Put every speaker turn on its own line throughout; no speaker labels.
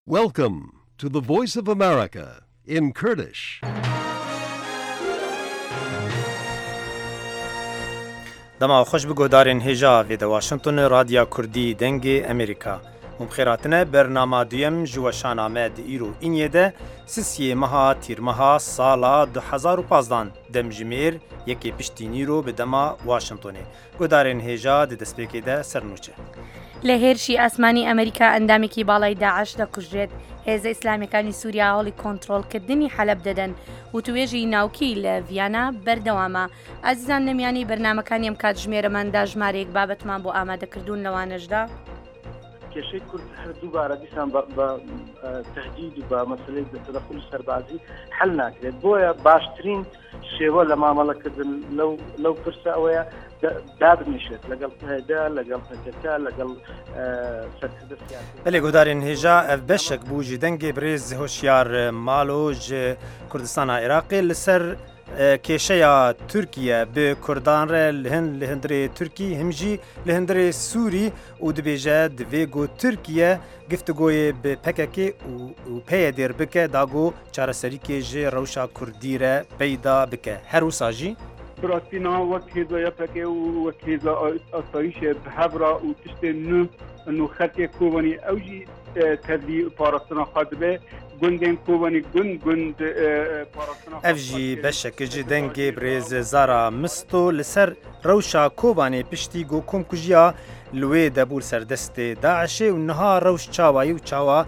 Welcome to the Voice of America in Kurdish.
دما خوش بگودارین هجا وید واشنطن رادیا کردی دنگ امریکا مبخیراتنه برنامه دویم جوشان آمد ایرو اینیه ده سیسی مها تیر مها سالا 2015 دم جمیر یکی پشتینی رو به دما واشنطنه گودارین هجا ده دسپیکی ده سرنوچه
لهێرشی ئاسمانی ئەمریکا ئەندامێکی باڵای داعش دەکوژێت هێزە ئیسلامیەکانی سووریا هەوڵی کۆنتڕۆڵکردنی حەلەب دەدەن و توێژی ناوکی لە ڤیانە بەردەوامە ئازیزان نەمیانی بەرنامەکانی ئەم کات ژمێرەماندا ژمارەیەک بابەتمان بۆ ئامادەکردوون لەوانەشدا
کێشەی کورد هەردووبارە دیسان بە تهدید و بە مەسەلەی تەدەخل سەربازی حەل ناکرێت بۆیە باشترین شێوە لە مامەڵەکردن لەو پرسە ئەوەیە دابنیشێت لەگەڵ پێدا لەگەڵ پەکەکە لەگەڵ سەرکردە سیاسی.
بەڵێ گودارین هێژا ئەف بەشێک بوو ژی دەنگێ برێز هۆشیار ماڵۆ ji کوردستانە عێراقی لەسەر کێشەیە تورکیە بە کوردان رە لە هەندرێ تورکی هەمژی لە هەندرێ سووری و دبێژە divê got Tirkiye گفتگوی به پککی و پی دیر بکه داگو چارەسەریکێ ji rewşa Kurdî re peyda bike her wisa jî
براستی وەک هێزە یەکێ و وەک هێزە ئاسایشێ هەبرا و تشتێ نو خەتێ کۆوەنی ئەوژی تەدی پاراستنا خوا دەبێ گوندên کۆوەنی گوند پاراستنا
ev jî beşekê ji dengê birêz Zara Misto li ser rewşa Kobanê piştî gokom kujiya li wê debûr serdestê Daişê û niha rewş çawayî û çawa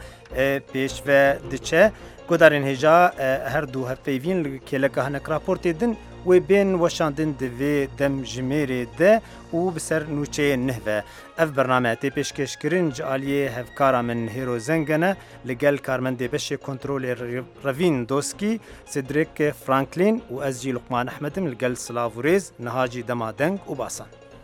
pêşve diçe godarên hêja her du hevpeyvîn li kêleka hinek raportê din wê bên weşandin divê dem ji mêrê de û bi ser nûçeyê neh ve ev bername tê pêşkêşkirin ji aliyê hevkara min Hêro Zengene li gel karmendê beşê kontrolê Revîn Doskî Cedric Franklin û ez jî Luqman Ehmedim li gel Silav û Rêz niha jî dema deng û basan.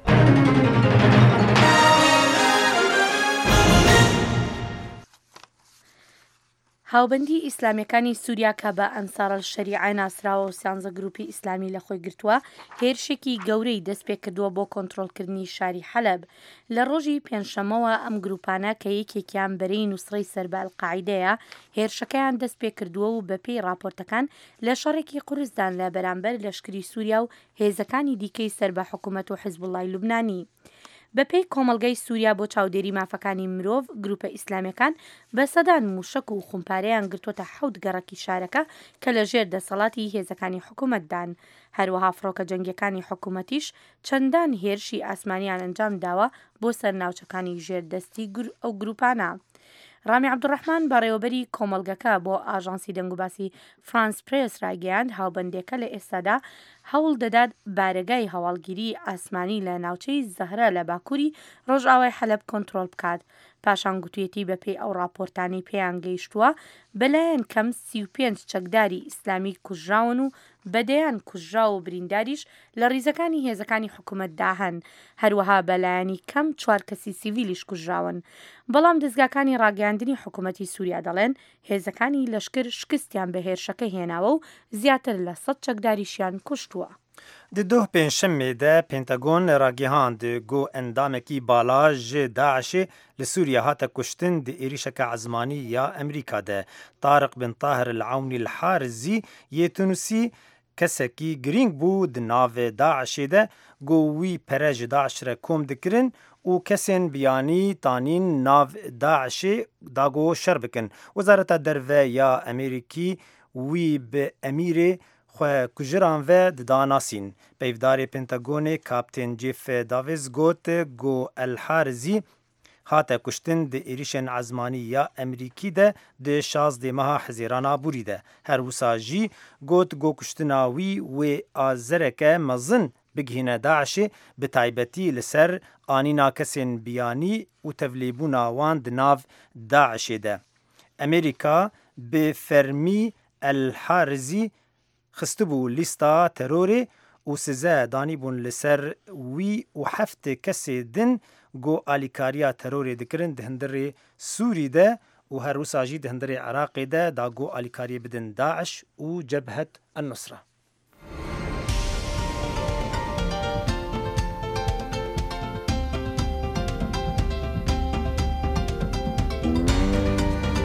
هاوبەندی ئیسلامیەکانی سووریا کە بە ئەنسارەل شەریعە ناسراوە و سیانزە گروپی ئیسلامی لە خۆی گرتووە هێرشێکی گەورەی دەست پێ کردووە بۆ کۆنتڕۆڵکردنی شاری حەلەب لە ڕۆژی پێنجشەمەوە ئەم گروپانە کە یەکێکیان بەرەی نووسڕەی سەر بە ئەلقاعیدەیە هێرشەکەیان دەست پێ کردووە و بەپێی راپۆرتەکان لە شەڕێکی قورسدان لە بەرامبەر لەشکری سووریا و هێزەکانی دیکەی سەر بە حکوومەت و حیزبوڵڵای لوبنانی بەپێی کۆمەلگەی سووریا بۆ چاودێری مافەکانی مرۆڤ گروپە ئیسلامیەکان بە سەدان موشک و خومپارەیان گرتوۆتە 7 گەڕەکی شارەکە کە لە ژێر دەسەڵاتی هێزەکانی حکوومەتدان هەروەها فڕۆکە جەنگیەکانی حکوومەتیش چەندان هێرشی ئاسمانیان ئەنجام داوە بۆ سەر ناوچەکانی ژێردەستی ئەو گروپانە. ڕامی عەبدوڕەحمان بەڕێوەبەری کۆمەلگەکە بۆ ئاژانسی دەنگوباسی فرانس پرێس ڕاگەیاند هاوبەندێکە لە ئێستادا هەوڵ دەدات بارگای هەواڵگیری ئاسمانی لە ناوچەی زەهرە لە باکووری ڕۆژئاوای حەلەب کۆنتڕۆڵ بکات پاشان گوتوویەتی بەپێی ئەو راپۆرتانی پێیان گەیشتووە بەلایەن کەم 35 چەکداری ئیسلامی کوژراون و بەدەیان کوژرا و برینداریش لە ڕیزەکانی هێزەکانی حکوومەتدا هەن هەروەها بەلایەنی کەم 4 کەسی سیڤیلیش کوژراون بەڵام دەستگاکانی ڕاگەیاندنی حکوومەتی سووریا دەڵێن هێزەکانی لەشکر شکستیان بە هێرشەکە هێناوە و زیاتر لە 100 چەکداریشیان کوشتووە.
Di doh pênşemê de Pentagon ragihand got endamekî bala ji Daişê li Sûriya hate kuştin di êrişeka ezmanî ya Emerîka de. Tariq bin Tahir el-Awnî el-Harizî yê Tunusî kesekî girîng bû di navê Daişê de got wî pere ji Daeş re kom dikirin û kesên biyanî tanîn nav Daişê da got şer bikin. Wezareta Derve ya Emerîkî wî bi Emirê xwe kujiran ve didanasîn. Peyvdarê Pentagonê Kaptên Jeff Davis got el-Harizî hate kuştin di êrişên ezmanî ya Emerîkî de di 16 meha hezêrana Bûrî de. Her wisa jî got kuştina wî wê a zereke mezin bigihîne Daişê bi taybetî li ser anîna kesên biyanî û tevlîbûna wan di nav Daişê de. Amerîka bi fermî el-Harizî xistibû lîsta terorê û size danîbûn li ser wî û 7 kesê din got alîkariya terorê dikirin di hindirê Sûrî de û her wisa jî di hindirê Iraqê de da got alîkariyê bidin Daeş û Cebhet en-Nusra.